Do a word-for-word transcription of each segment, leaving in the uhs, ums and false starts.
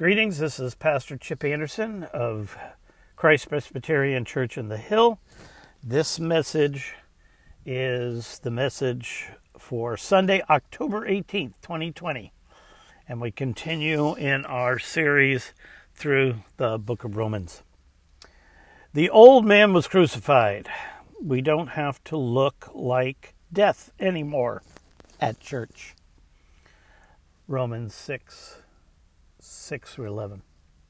Greetings, this is Pastor Chip Anderson of Christ Presbyterian Church in the Hill. This message is the message for Sunday, October eighteenth, twenty twenty. And we continue in our series through the book of Romans. The old man was crucified. We don't have to look like death anymore at church. Romans six. six through eleven.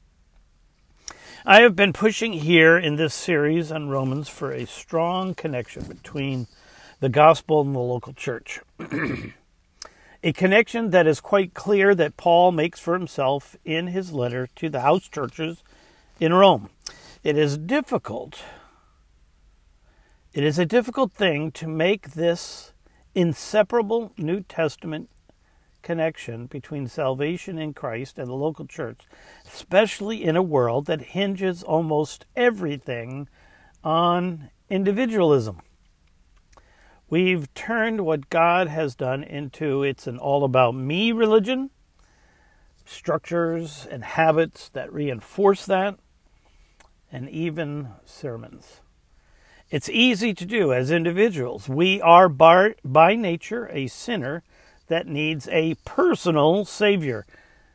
I have been pushing here in this series on Romans for a strong connection between the gospel and the local church. A connection that is quite clear that Paul makes for himself in his letter to the house churches in Rome. It is difficult. It is a difficult thing to make this inseparable New Testament connection between salvation in Christ and the local church, especially in a world that hinges almost everything on individualism. We've turned what God has done into it's an all-about-me religion, structures and habits that reinforce that, and even sermons. It's easy to do as individuals. We are by, by nature a sinner that needs a personal Savior.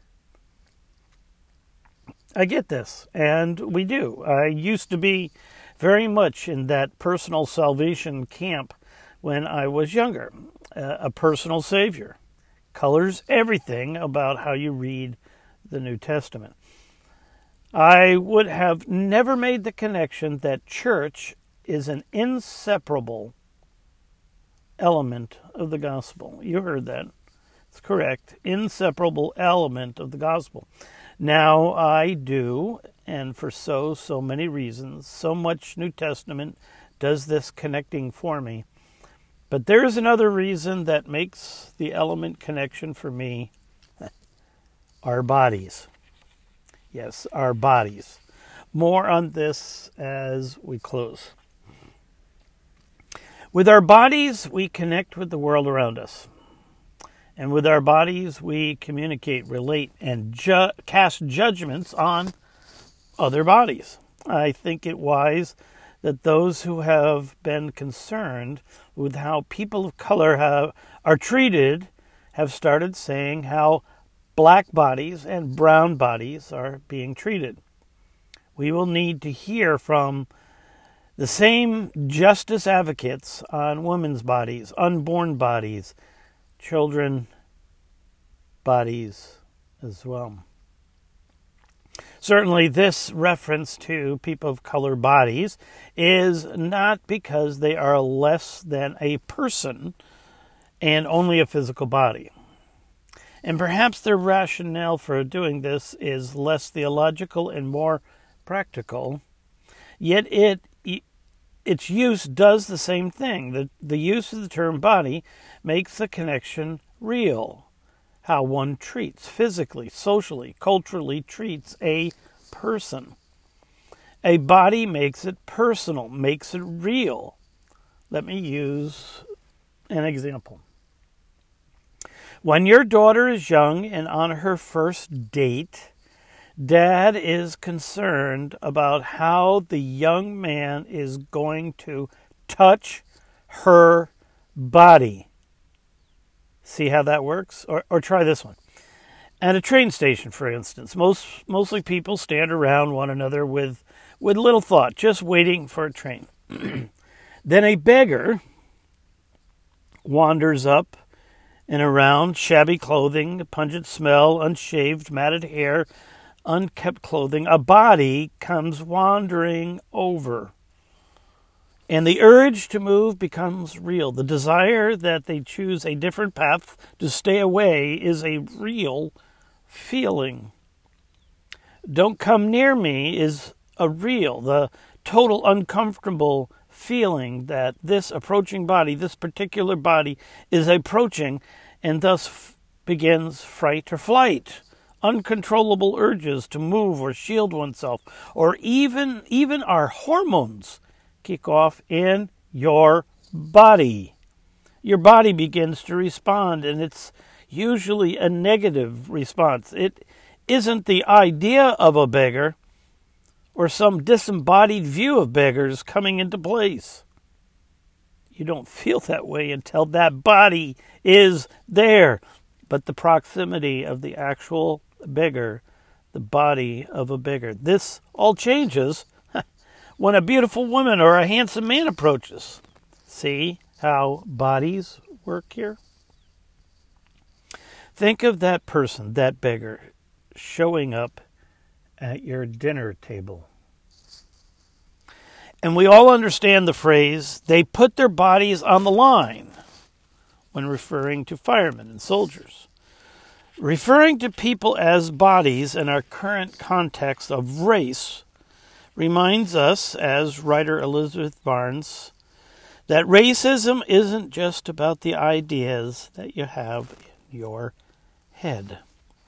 I get this, and we do. I used to be very much in that personal salvation camp when I was younger. Uh, a personal Savior colors everything about how you read the New Testament. I would have never made the connection that church is an inseparable element of the gospel. You heard that. It's correct. Inseparable element of the gospel. Now I do, and for so, so many reasons, so much New Testament does this connecting for me. But there is another reason that makes the element connection for me. Our bodies. Yes, our bodies. More on this as we close. With our bodies, we connect with the world around us. And with our bodies, we communicate, relate, and ju- cast judgments on other bodies. I think it wise that those who have been concerned with how people of color have, are treated have started saying how black bodies and brown bodies are being treated. We will need to hear from the same justice advocates on women's bodies, unborn bodies, children bodies as well. Certainly this reference to people of color bodies is not because they are less than a person and only a physical body. And perhaps their rationale for doing this is less theological and more practical, yet it its use does the same thing. The, the use of the term body makes the connection real. How one treats, physically, socially, culturally treats a person. A body makes it personal, makes it real. Let me use an example. When your daughter is young and on her first date, Dad is concerned about how the young man is going to touch her body. See how that works? Or, or try this one. At a train station, for instance, most mostly people stand around one another with, with little thought, just waiting for a train. Then a beggar wanders up and around, shabby clothing, pungent smell, unshaved, matted hair, unkept clothing. A body comes wandering over. And the urge to move becomes real. The desire that they choose a different path to stay away is a real feeling. Don't come near me is a real, the total uncomfortable feeling that this approaching body, this particular body, is approaching and thus f- begins fright or flight. Uncontrollable urges to move or shield oneself, or even even our hormones kick off in your body. Your body begins to respond, and it's usually a negative response. It isn't the idea of a beggar or some disembodied view of beggars coming into place. You don't feel that way until that body is there. But the proximity of the actual beggar, the body of a beggar, this all changes when a beautiful woman or a handsome man approaches. See how bodies work here? Think of that person, that beggar, showing up at your dinner table. And we all understand the phrase, they put their bodies on the line, when referring to firemen and soldiers. Referring to people as bodies in our current context of race reminds us, as writer Elizabeth Barnes, that racism isn't just about the ideas that you have in your head.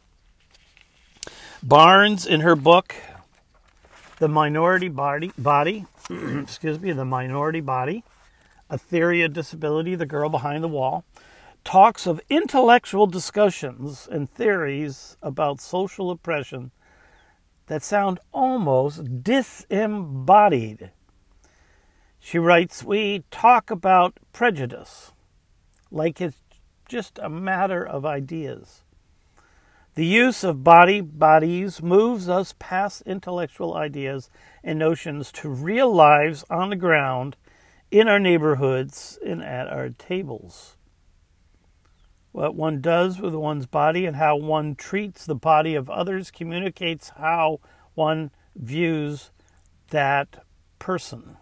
Barnes, in her book, The Minority Body, body excuse me, The Minority Body, A Theory of Disability, The Girl Behind the Wall, talks of intellectual discussions and theories about social oppression that sound almost disembodied. She writes, we talk about prejudice like it's just a matter of ideas. The use of body, bodies moves us past intellectual ideas and notions to real lives on the ground, in our neighborhoods, and at our tables. What one does with one's body and how one treats the body of others communicates how one views that person.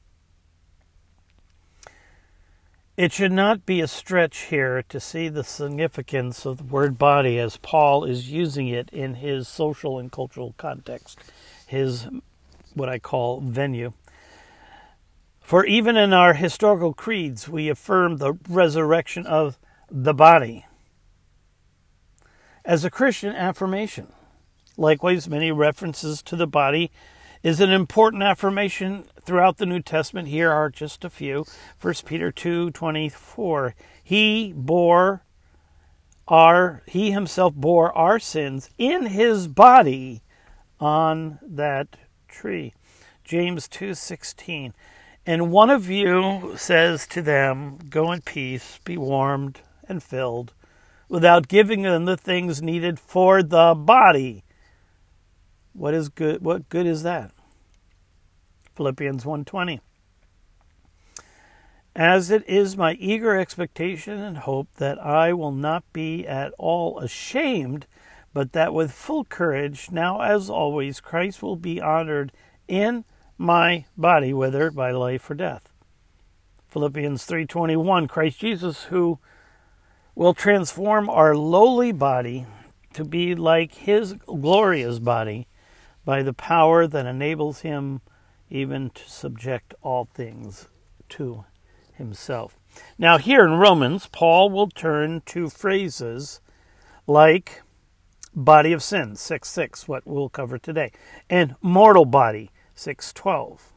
It should not be a stretch here to see the significance of the word body as Paul is using it in his social and cultural context, his what I call venue. For even in our historical creeds, we affirm the resurrection of the body as a Christian affirmation. Likewise, many references to the body is an important affirmation throughout the New Testament. Here are just a few. First Peter two twenty-four. He bore our, he himself bore our sins in his body on that tree. James two sixteen. And one of you says to them, go in peace, be warmed and filled, without giving them the things needed for the body. What is good? What good is that? Philippians one twenty. As it is my eager expectation and hope that I will not be at all ashamed, but that with full courage, now as always, Christ will be honored in my body, whether by life or death. Philippians three twenty-one. Christ Jesus, who will transform our lowly body to be like his glorious body by the power that enables him even to subject all things to himself. Now here in Romans, Paul will turn to phrases like body of sin, six six, what we'll cover today, and mortal body, six twelve.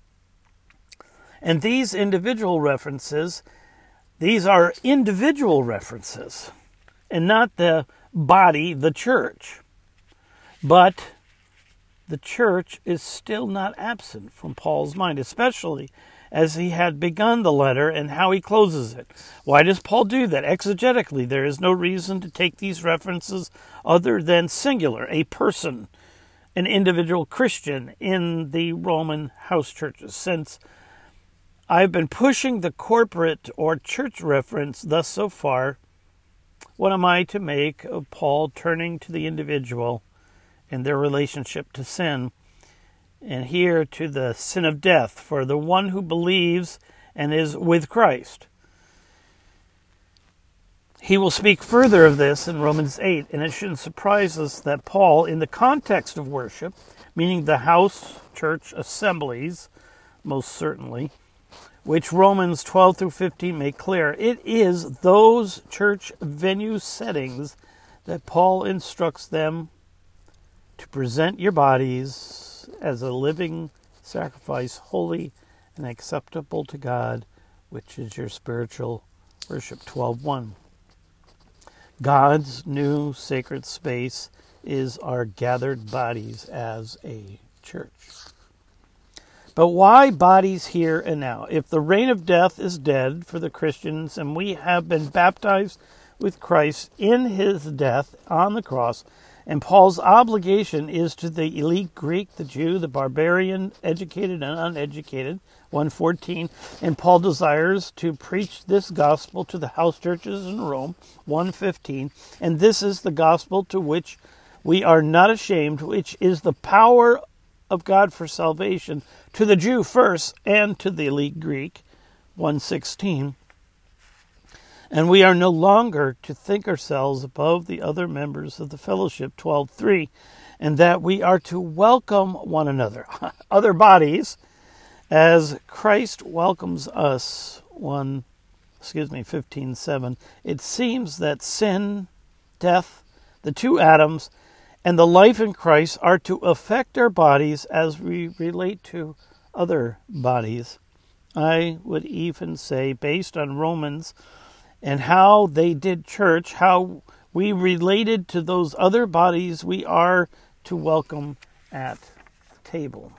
And these individual references, these are individual references, and not the body, the church. But the church is still not absent from Paul's mind, especially as he had begun the letter and how he closes it. Why does Paul do that? Exegetically, there is no reason to take these references other than singular, a person, an individual Christian in the Roman house churches. Since I've been pushing the corporate or church reference thus so far, what am I to make of Paul turning to the individual in their relationship to sin, and here to the sin of death for the one who believes and is with Christ? He will speak further of this in Romans eight, and it shouldn't surprise us that Paul, in the context of worship, meaning the house church assemblies, most certainly, which Romans twelve through fifteen make clear, it is those church venue settings that Paul instructs them to present your bodies as a living sacrifice, holy and acceptable to God, which is your spiritual worship. twelve one. God's new sacred space is our gathered bodies as a church. But why bodies here and now? If the reign of death is dead for the Christians and we have been baptized with Christ in his death on the cross, and Paul's obligation is to the elite Greek, the Jew, the barbarian, educated and uneducated, one fourteen, and Paul desires to preach this gospel to the house churches in Rome, one fifteen, and this is the gospel to which we are not ashamed, which is the power of God for salvation to the Jew first and to the elite Greek, one sixteen. And we are no longer to think ourselves above the other members of the fellowship, twelve three, and that we are to welcome one another, other bodies, as Christ welcomes us, one, excuse me, fifteen seven. It seems that sin, death, the two Adams, and the life in Christ are to affect our bodies as we relate to other bodies. I would even say, based on Romans and how they did church, how we related to those other bodies we are to welcome at the table.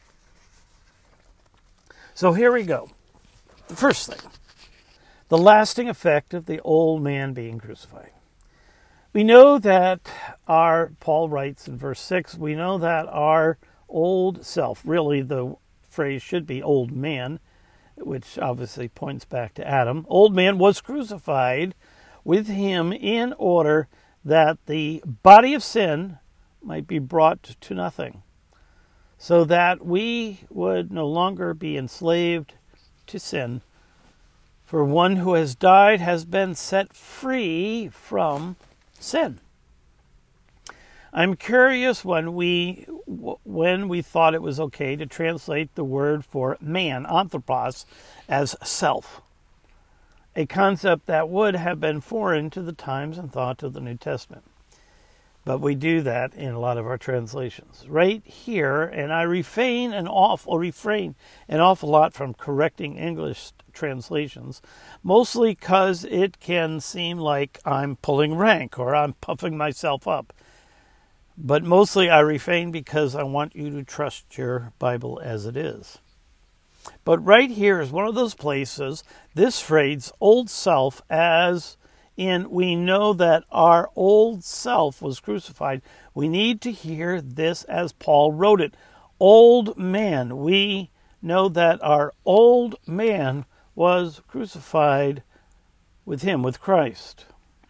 So here we go. The first thing, the lasting effect of the old man being crucified. We know that our, Paul writes in verse six, we know that our old self, really the phrase should be old man, which obviously points back to Adam. Old man was crucified with him in order that the body of sin might be brought to nothing, so that we would no longer be enslaved to sin. For one who has died has been set free from sin. I'm curious when we when we thought it was okay to translate the word for man, anthropos, as self, a concept that would have been foreign to the times and thought of the New Testament. But we do that in a lot of our translations. Right here, and I refrain an awful refrain an awful lot from correcting English translations, mostly because it can seem like I'm pulling rank or I'm puffing myself up. But mostly I refrain because I want you to trust your Bible as it is. But right here is one of those places, this phrase, old self, as in we know that our old self was crucified. We need to hear this as Paul wrote it. Old man. We know that our old man was crucified with him, with Christ.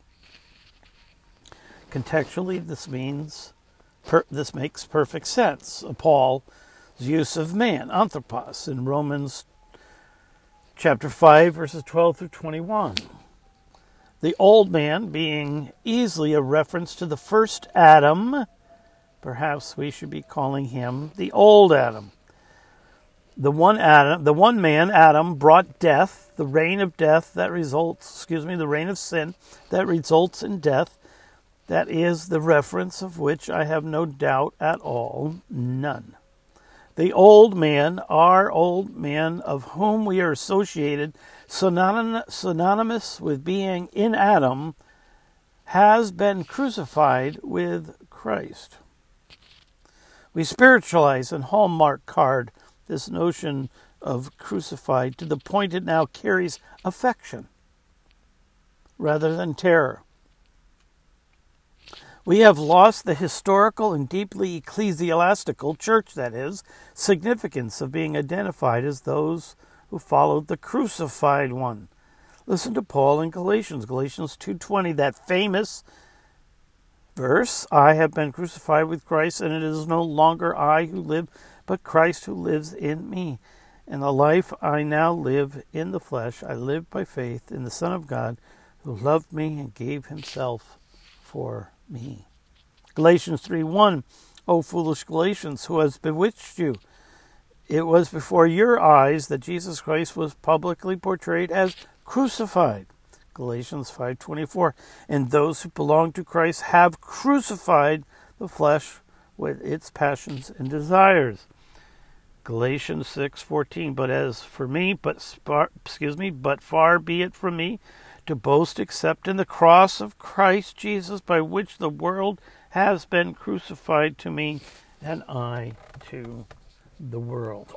Contextually, this means, per, this makes perfect sense. Paul's use of man, anthropos, in Romans chapter five, verses twelve through twenty-one. The old man being easily a reference to the first Adam. Perhaps we should be calling him the old Adam. The one Adam, the one man, Adam, brought death, the reign of death that results, excuse me, the reign of sin that results in death. That is the reference of which I have no doubt at all, none. The old man, our old man, of whom we are associated, synonymous with being in Adam, has been crucified with Christ. We spiritualize and hallmark card this notion of crucified to the point it now carries affection rather than terror. We have lost the historical and deeply ecclesiastical, church that is, significance of being identified as those who followed the crucified one. Listen to Paul in Galatians, Galatians two twenty, that famous verse, I have been crucified with Christ, and it is no longer I who live, but Christ who lives in me. And the life I now live in the flesh, I live by faith in the Son of God, who loved me and gave himself for me. Galatians three one, O foolish Galatians, who has bewitched you? It was before your eyes that Jesus Christ was publicly portrayed as crucified. Galatians five twenty-four, and those who belong to Christ have crucified the flesh with its passions and desires. Galatians six fourteen, but as for me, but excuse me, but far be it from me to boast except in the cross of Christ Jesus, by which the world has been crucified to me, and I to the world.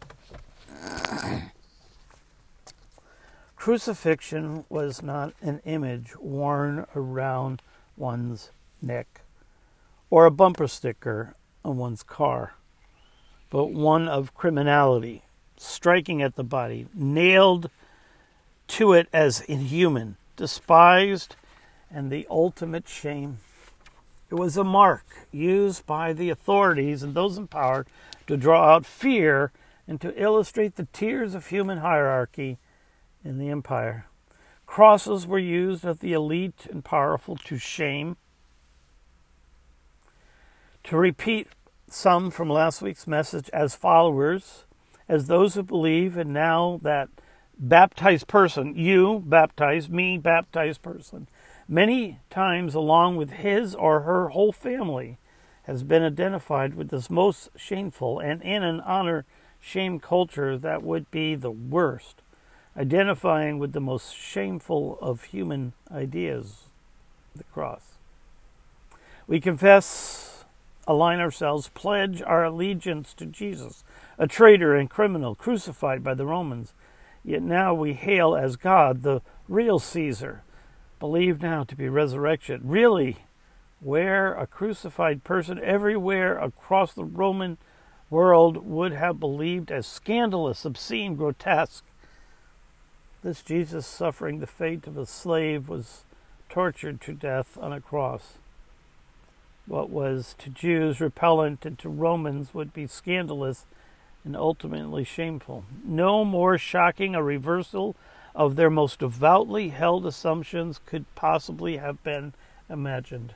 Crucifixion was not an image worn around one's neck or a bumper sticker on one's car, but one of criminality, striking at the body, nailed to it as inhuman, despised, and the ultimate shame. It was a mark used by the authorities and those in power to draw out fear and to illustrate the tiers of human hierarchy in the empire. Crosses were used of the elite and powerful to shame. To repeat some from last week's message, as followers, as those who believe, and now that baptized person, you baptized, me baptized person, many times along with his or her whole family, has been identified with this most shameful, and in an honor-shame culture that would be the worst, identifying with the most shameful of human ideas, the cross. We confess, align ourselves, pledge our allegiance to Jesus, a traitor and criminal crucified by the Romans. Yet now we hail as God, the real Caesar, believed now to be resurrection. Really, where a crucified person everywhere across the Roman world would have believed as scandalous, obscene, grotesque. This Jesus, suffering the fate of a slave, was tortured to death on a cross. What was to Jews repellent and to Romans would be scandalous and ultimately shameful. No more shocking a reversal of their most devoutly held assumptions could possibly have been imagined.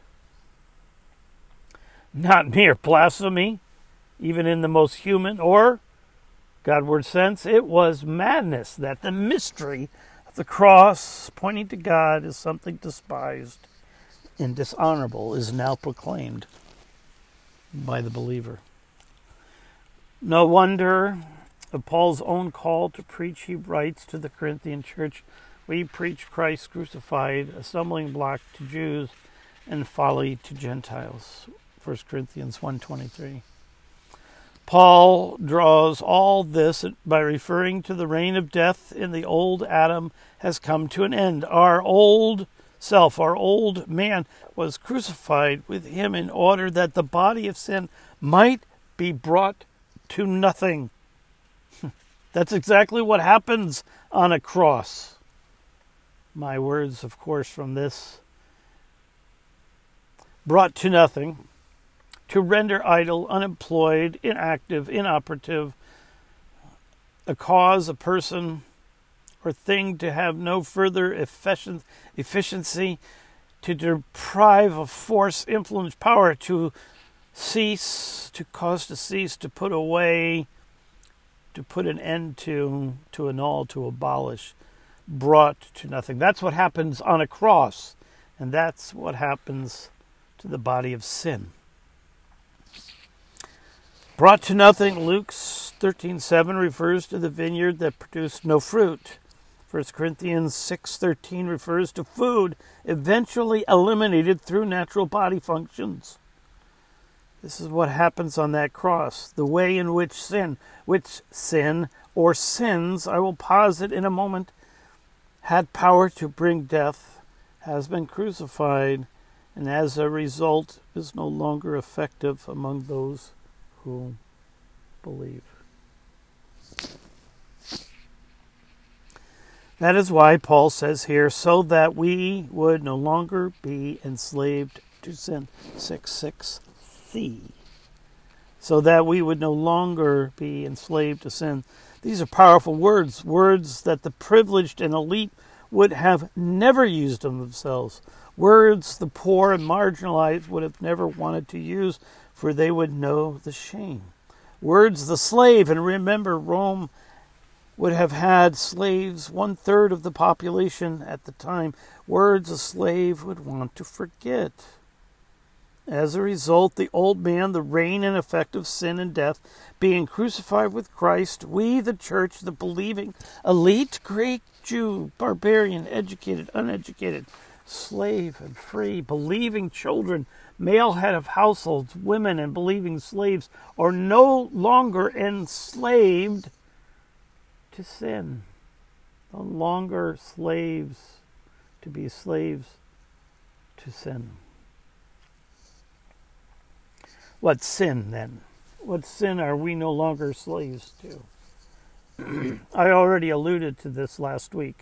Not mere blasphemy, even in the most human or Godward sense. It was madness that the mystery of the cross, pointing to God as something despised and dishonorable, is now proclaimed by the believer. No wonder of Paul's own call to preach, he writes to the Corinthian church, we preach Christ crucified, a stumbling block to Jews and folly to Gentiles. First Corinthians one twenty-three. Paul draws all this by referring to the reign of death in the old Adam has come to an end. Our old self, our old man, was crucified with him in order that the body of sin might be brought to nothing. That's exactly what happens on a cross. My words, of course, from this. Brought to nothing. To render idle, unemployed, inactive, inoperative, a cause, a person, or thing to have no further efficient, efficiency, to deprive of force, influence, power, to cease, to cause to cease, to put away, to put an end to, to annul, to abolish, brought to nothing. That's what happens on a cross, and that's what happens to the body of sin. Brought to nothing, Luke thirteen seven refers to the vineyard that produced no fruit. First Corinthians six thirteen refers to food eventually eliminated through natural body functions. This is what happens on that cross. The way in which sin, which sin or sins, I will posit in a moment, had power to bring death, has been crucified, and as a result is no longer effective among those who believe. That is why Paul says here, so that we would no longer be enslaved to sin. six six c. So that we would no longer be enslaved to sin. These are powerful words, words that the privileged and elite would have never used of themselves. Words the poor and marginalized would have never wanted to use, for they would know the shame. Words the slave, and remember Rome would have had slaves, one-third of the population at the time. Words a slave would want to forget. As a result, the old man, the reign and effect of sin and death, being crucified with Christ, we, the church, the believing elite, Greek, Jew, barbarian, educated, uneducated, slave and free, believing children, male head of households, women and believing slaves, are no longer enslaved to sin. No longer slaves to be slaves to sin. What sin, then? What sin are we no longer slaves to? I already alluded to this last week.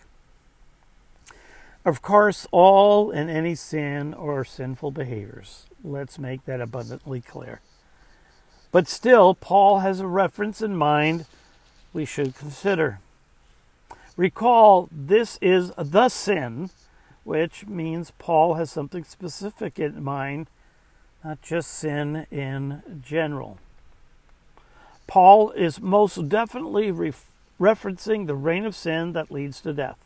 Of course, all and any sin or sinful behaviors. Let's make that abundantly clear. But still, Paul has a reference in mind we should consider. Recall, this is the sin, which means Paul has something specific in mind, not just sin in general. Paul is most definitely re- referencing the reign of sin that leads to death.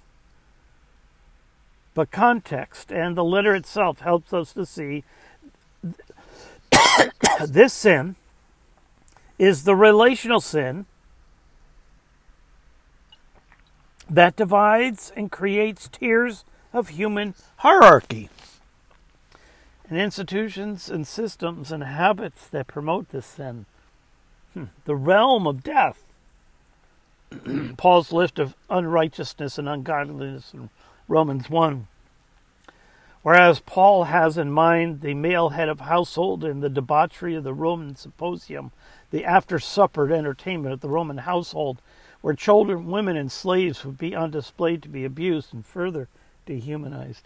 But context and the letter itself helps us to see this sin is the relational sin that divides and creates tiers of human hierarchy, and institutions and systems and habits that promote this sin. Hmm. The realm of death. Paul's list of unrighteousness and ungodliness in Romans one. Whereas Paul has in mind the male head of household and the debauchery of the Roman symposium, the after-supper entertainment of the Roman household, where children, women, and slaves would be on display to be abused and further dehumanized.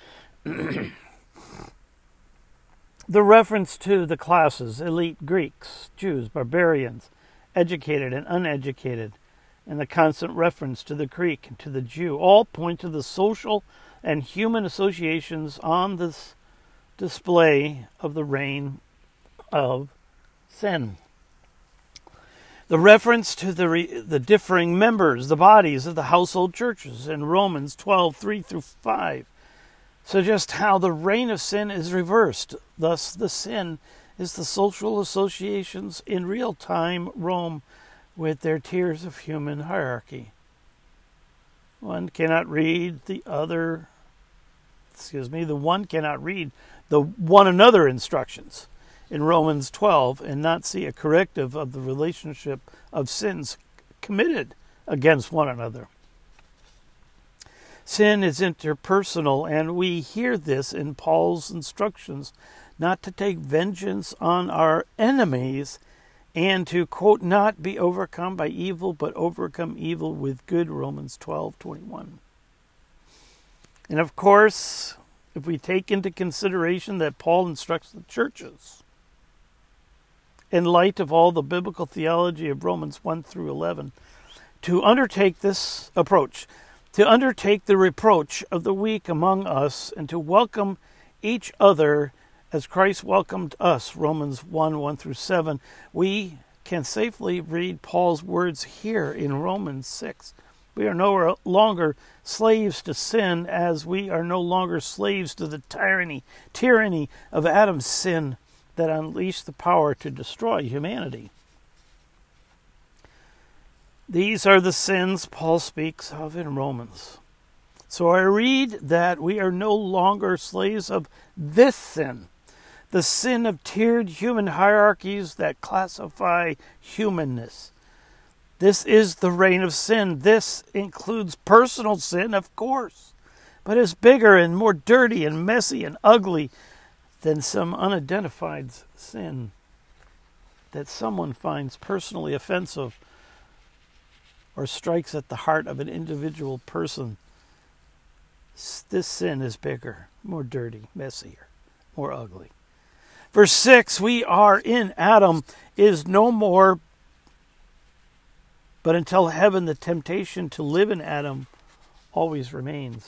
The reference to the classes, elite Greeks, Jews, barbarians, educated and uneducated, and the constant reference to the Greek and to the Jew, all point to the social and human associations on this display of the reign of sin. The reference to the re, the differing members, the bodies of the household churches in Romans twelve, three through five, suggest how the reign of sin is reversed. Thus, the sin is the social associations in real-time Rome with their tiers of human hierarchy. One cannot read the other, excuse me, the one cannot read the one another instructions in Romans twelve and not see a corrective of the relationship of sins committed against one another. Sin is interpersonal, and we hear this in Paul's instructions not to take vengeance on our enemies and to, quote, not be overcome by evil, but overcome evil with good, Romans twelve twenty-one. And of course, if we take into consideration that Paul instructs the churches, in light of all the biblical theology of Romans one through eleven, to undertake this approach, to undertake the reproach of the weak among us, and to welcome each other as Christ welcomed us, Romans one, one through seven, we can safely read Paul's words here in Romans six. We are no longer slaves to sin, as we are no longer slaves to the tyranny, tyranny of Adam's sin that unleashed the power to destroy humanity. These are the sins Paul speaks of in Romans. So I read that we are no longer slaves of this sin, the sin of tiered human hierarchies that classify humanness. This is the reign of sin. This includes personal sin, of course, but is bigger and more dirty and messy and ugly than some unidentified sin that someone finds personally offensive or strikes at the heart of an individual person. This sin is bigger, more dirty, messier, more ugly. Verse six, we are in Adam, is no more, but until heaven, the temptation to live in Adam always remains.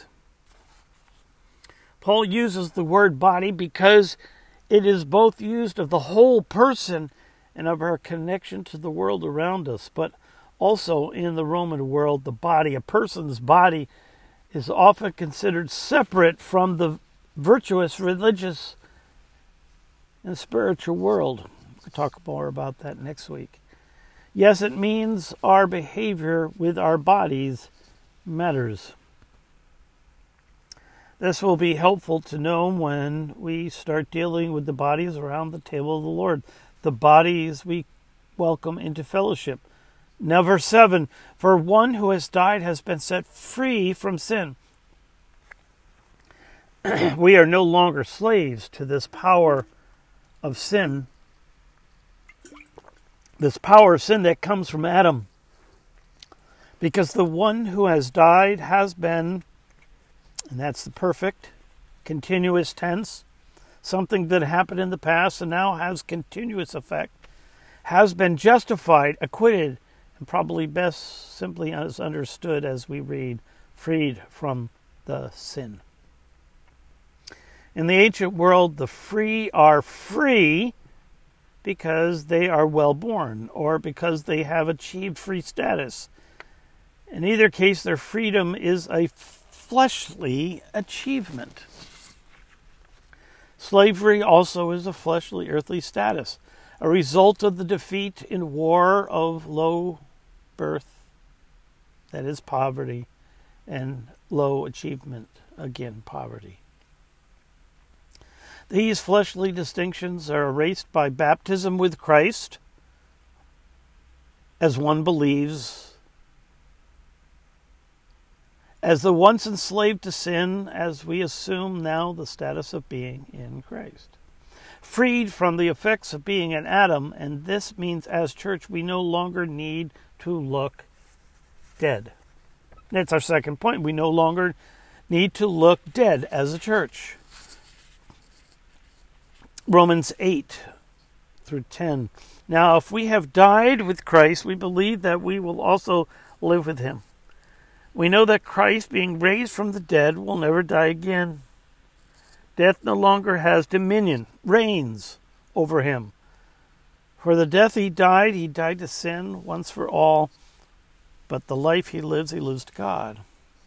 Paul uses the word body because it is both used of the whole person and of our connection to the world around us, but also in the Roman world, the body, a person's body, is often considered separate from the virtuous religious in the spiritual world. We'll talk more about that next week. Yes, it means our behavior with our bodies matters. This will be helpful to know when we start dealing with the bodies around the table of the Lord, the bodies we welcome into fellowship. Now, verse seven, for one who has died has been set free from sin. We are no longer slaves to this power of sin, this power of sin that comes from Adam. Because the one who has died has been, and that's the perfect, continuous tense, something that happened in the past and now has continuous effect, has been justified, acquitted, and probably best simply as understood as we read, freed from the sin. In the ancient world, the free are free because they are well born or because they have achieved free status. In either case, their freedom is a fleshly achievement. Slavery also is a fleshly, earthly status, a result of the defeat in war of low birth, that is poverty, and low achievement, again, poverty. These fleshly distinctions are erased by baptism with Christ, as one believes, as the once enslaved to sin, as we assume now the status of being in Christ. Freed from the effects of being an Adam, and this means as church we no longer need to look dead. That's our second point. We no longer need to look dead as a church. Romans eight through ten. Now, if we have died with Christ, we believe that we will also live with him. We know that Christ, being raised from the dead, will never die again. Death no longer has dominion, reigns over him. For the death he died, he died to sin once for all, but the life he lives, he lives to God.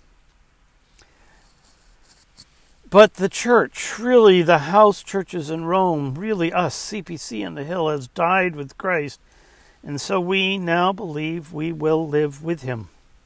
But the church, really the house churches in Rome, really us, C P C in the Hill, has died with Christ, and so we now believe we will live with him.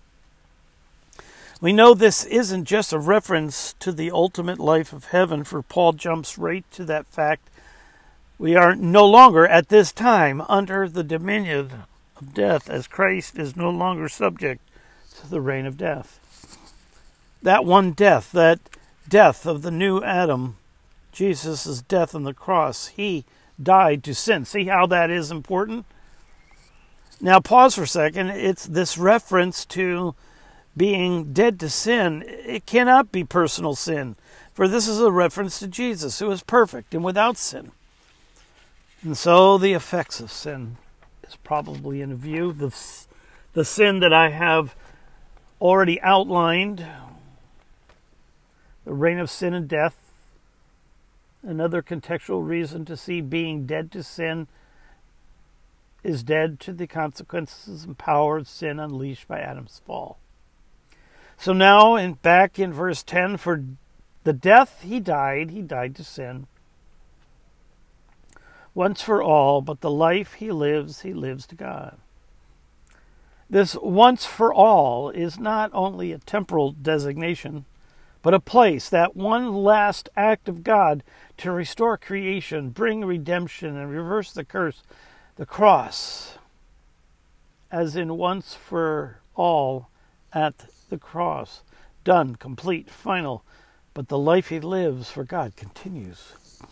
We know this isn't just a reference to the ultimate life of heaven, for Paul jumps right to that fact. We are no longer at this time under the dominion of death, as Christ is no longer subject to the reign of death. That one death, that death of the new Adam, Jesus' death on the cross, he died to sin. See how that is important? Now pause for a second. It's this reference to being dead to sin. It cannot be personal sin, for this is a reference to Jesus, who is perfect and without sin. And so the effects of sin is probably in view. The, the sin that I have already outlined, the reign of sin and death, another contextual reason to see being dead to sin is dead to the consequences and power of sin unleashed by Adam's fall. So now, in, back in verse ten, for the death he died, he died to sin once for all, but the life he lives, he lives to God. This once for all is not only a temporal designation, but a place, that one last act of God to restore creation, bring redemption, and reverse the curse, the cross, as in once for all at the cross, done, complete, final, but the life he lives for God continues.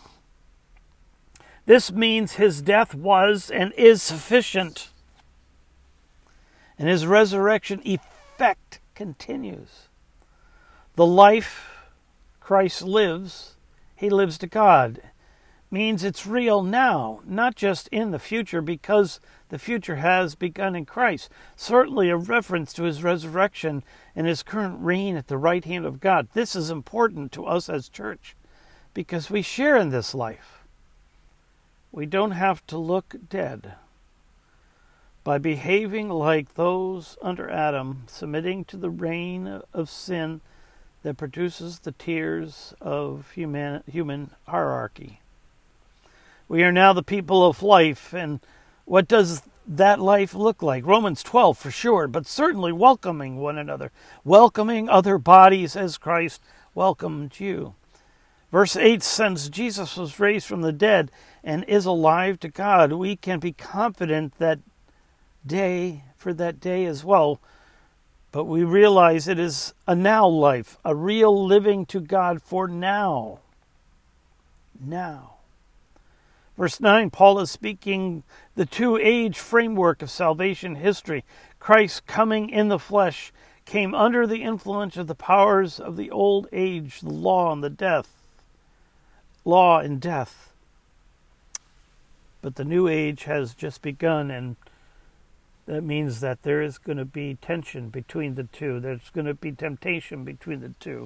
This means his death was and is sufficient, and his resurrection effect continues. The life Christ lives, he lives to God, means it's real now, not just in the future, because the future has begun in Christ. Certainly a reference to his resurrection and his current reign at the right hand of God. This is important to us as church because we share in this life. We don't have to look dead. By behaving like those under Adam, submitting to the reign of sin that produces the tiers of human, human hierarchy. We are now the people of life, and what does that life look like? Romans twelve for sure, but certainly welcoming one another, welcoming other bodies as Christ welcomed you. Verse eight, since Jesus was raised from the dead and is alive to God, we can be confident that day for that day as well. But we realize it is a now life, a real living to God for now. Now. Verse nine, Paul is speaking the two-age framework of salvation history. Christ coming in the flesh came under the influence of the powers of the old age, the law and the death. Law and death. But the new age has just begun, and that means that there is going to be tension between the two. There's going to be temptation between the two.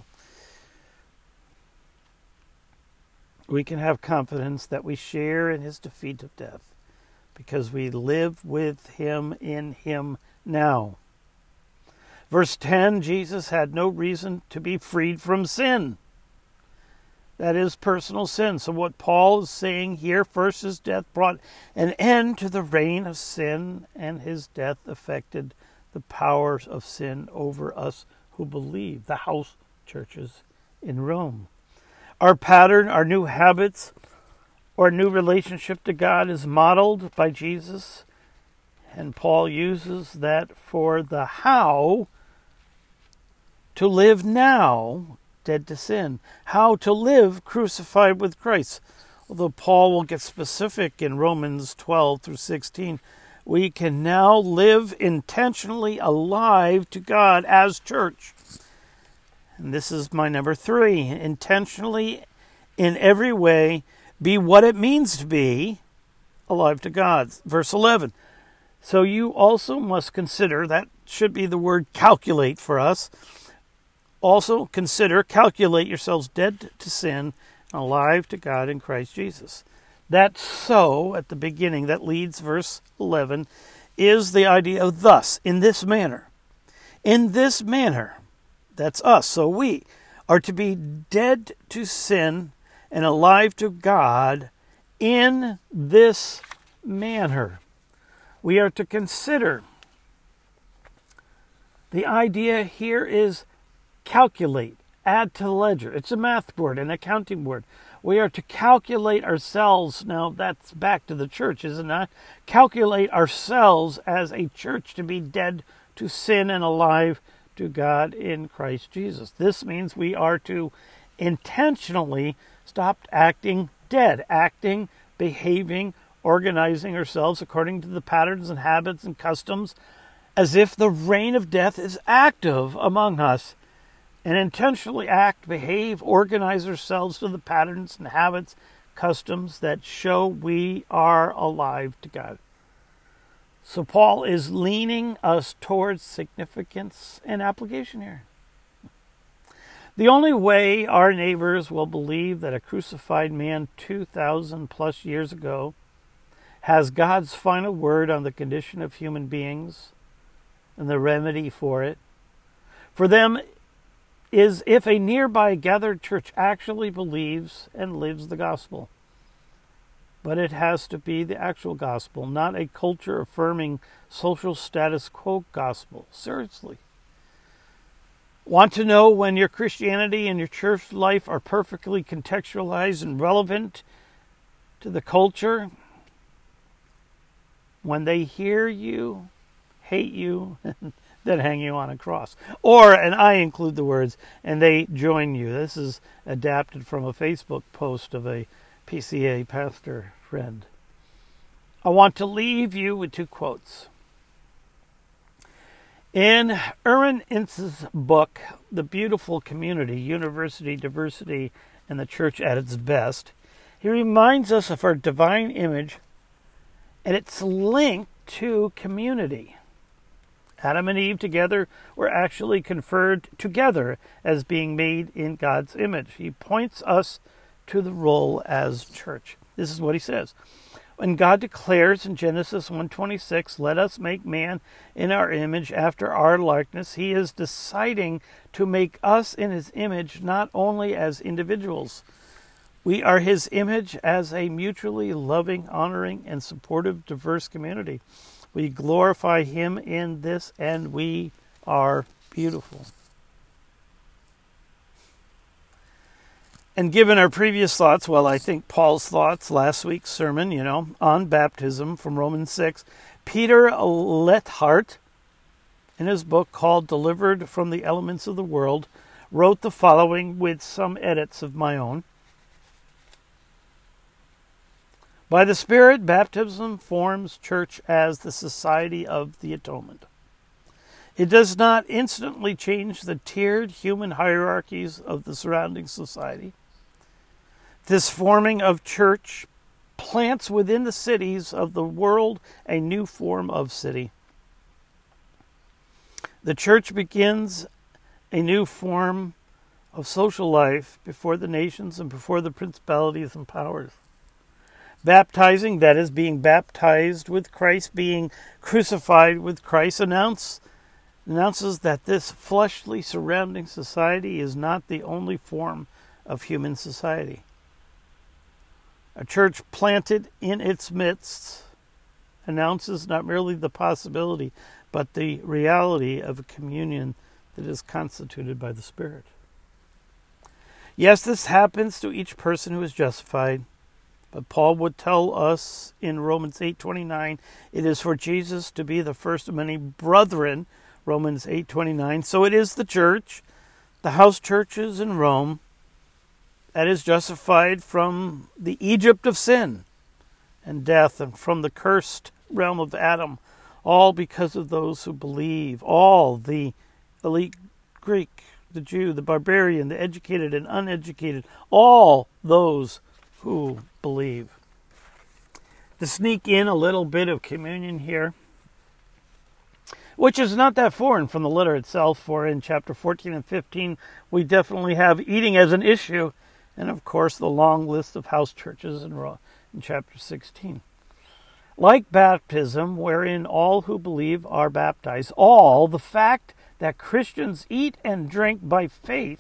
We can have confidence that we share in his defeat of death because we live with him in him now. Verse ten, Jesus had no reason to be freed from sin. That is personal sin. So what Paul is saying here, first his death brought an end to the reign of sin, and his death affected the powers of sin over us who believe, the house churches in Rome. Our pattern, our new habits, or new relationship to God is modeled by Jesus, and Paul uses that for the how to live now, dead to sin. How to live crucified with Christ. Although Paul will get specific in Romans twelve through sixteen, we can now live intentionally alive to God as church. And this is my number three. Intentionally, in every way, be what it means to be alive to God. Verse eleven. So you also must consider, that should be the word calculate for us. Also consider, calculate yourselves dead to sin, and alive to God in Christ Jesus. That so, at the beginning, that leads verse eleven, is the idea of thus, in this manner. In this manner. That's us. So we are to be dead to sin and alive to God in this manner. We are to consider. The idea here is calculate, add to the ledger. It's a math word, an accounting word. We are to calculate ourselves. Now, that's back to the church, isn't it? Calculate ourselves as a church to be dead to sin and alive to God in Christ Jesus. This means we are to intentionally stop acting dead, acting, behaving, organizing ourselves according to the patterns and habits and customs as if the reign of death is active among us, and intentionally act, behave, organize ourselves to the patterns and habits, customs that show we are alive to God. So Paul is leaning us towards significance and application here. The only way our neighbors will believe that a crucified man two thousand plus years ago has God's final word on the condition of human beings and the remedy for it, for them is if a nearby gathered church actually believes and lives the gospel. But it has to be the actual gospel, not a culture-affirming social status quo gospel. Seriously. Want to know when your Christianity and your church life are perfectly contextualized and relevant to the culture? When they hear you, hate you, then hang you on a cross. Or, and I include the words, and they join you. This is adapted from a Facebook post of a P C A pastor friend. I want to leave you with two quotes. In Aaron Ince's book, The Beautiful Community, University Diversity and the Church at its Best, he reminds us of our divine image and its link to community. Adam and Eve together were actually conferred together as being made in God's image. He points us to the role as church. This is what he says. When God declares in Genesis one twenty-six, let us make man in our image after our likeness, he is deciding to make us in his image not only as individuals. We are his image as a mutually loving, honoring, and supportive, diverse community. We glorify him in this, and we are beautiful. And given our previous thoughts, well, I think Paul's thoughts, last week's sermon, you know, on baptism from Romans six, Peter Leithart, in his book called Delivered from the Elements of the World, wrote the following with some edits of my own. By the Spirit, baptism forms church as the society of the atonement. It does not instantly change the tiered human hierarchies of the surrounding society. This forming of church plants within the cities of the world a new form of city. The church begins a new form of social life before the nations and before the principalities and powers. Baptizing, that is, being baptized with Christ, being crucified with Christ, announce, announces that this fleshly surrounding society is not the only form of human society. A church planted in its midst announces not merely the possibility, but the reality of a communion that is constituted by the Spirit. Yes, this happens to each person who is justified, but Paul would tell us in Romans eight twenty-nine, it is for Jesus to be the first of many brethren, Romans eight twenty-nine. So it is the church, the house churches in Rome, that is justified from the Egypt of sin and death and from the cursed realm of Adam, all because of those who believe, all the elite Greek, the Jew, the barbarian, the educated and uneducated, all those who believe. To sneak in a little bit of communion here, which is not that foreign from the letter itself, for in chapter fourteen and fifteen, we definitely have eating as an issue, and of course the long list of house churches in, in chapter sixteen. Like baptism, wherein all who believe are baptized, all, the fact that Christians eat and drink by faith,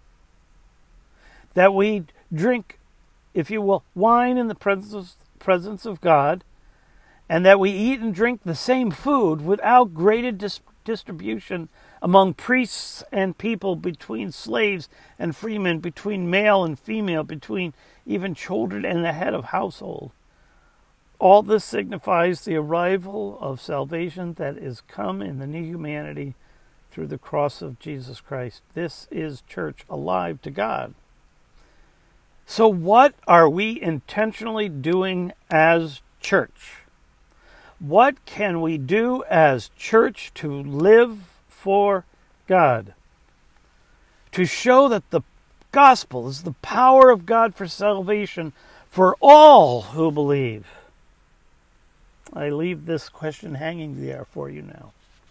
that we drink, if you will, wine in the presence, presence of God, and that we eat and drink the same food without graded dis- distribution among priests and people, between slaves and freemen, between male and female, between even children and the head of household. All this signifies the arrival of salvation that is come in the new humanity through the cross of Jesus Christ. This is church alive to God. So what are we intentionally doing as church? What can we do as church to live for God? To show that the gospel is the power of God for salvation for all who believe. I leave this question hanging there for you now.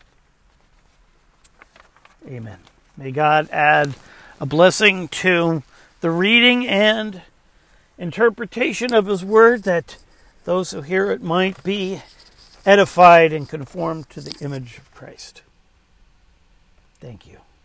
Amen. May God add a blessing to the reading and interpretation of his word, that those who hear it might be edified and conformed to the image of Christ. Thank you.